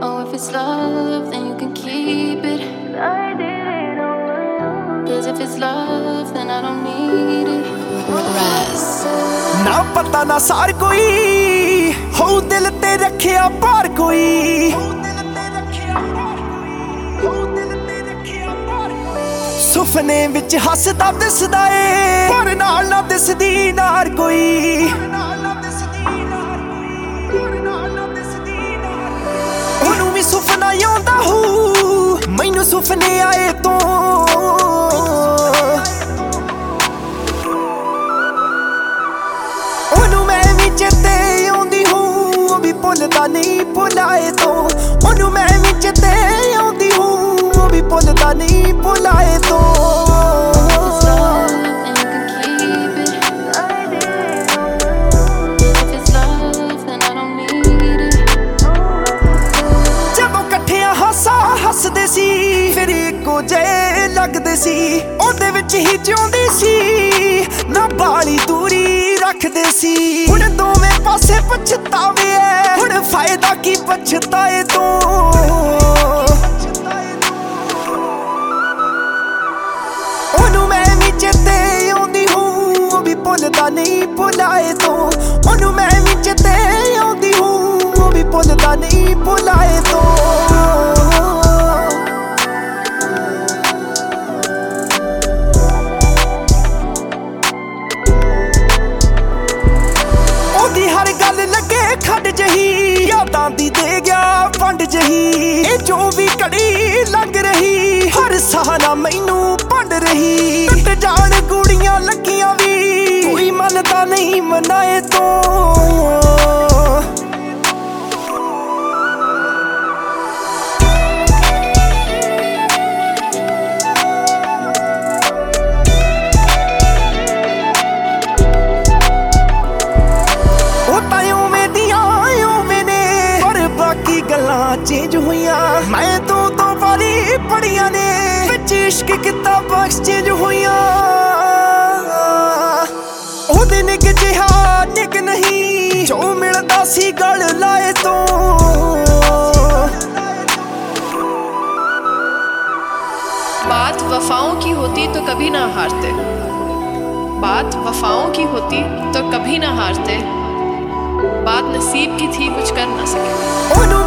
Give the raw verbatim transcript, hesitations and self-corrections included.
Oh, if it's love, then you can keep it. Cause if it's love, then I don't need it. Rise. ना पता ना सार कोई हो दिल ते रखिया पार कोई सुपने विच हसदा दिसदा ए पर नाल ना दिसदी नार कोई ओनू भी सुपना आउंदा हो मैनू सुपने आए तो चेते आउंदी हूँ वो भी भुलदा नहीं भुलाए तो ओनू मैं भी चेते आउंदी हूँ वो भी भुलदा नहीं भुलाए तो जदों कट्ठियां हासा हसदे सी फिर इक्को जे लगदे सी ओदे विच ही जिउंदी सी ना बाली दूरी रखदे सी हुण दोवें पासे पछतावे ऐ हुण फायदा की पछताए तो ओनू मैं भी चेते आउंदी हूँ वो भी भुलदा नहीं भुलाए तो ओनू मैं भी चेते आउंदी हूँ वो भी भुलदा नहीं भुलाए तो हर गल लगे खड जही यादां दी दे गया पंड जही ए जो भी कड़ी लग रही हर सहारा मैनू पंड रही टुट जान गुड़ियां लगियां भी कोई मनदा नहीं मनाए तो चेंज हुईया मैं तू तो बारी पढ़िया ने विच इश्क किताबां एक्सचेंज हुईया ओदे निक जिहा निक नहीं जो मिलदा सी गल लाए तो बात वफाओं की होती तो कभी ना हारते बात वफाओं की होती तो कभी ना हारते बात नसीब की थी कुछ कर ना सके।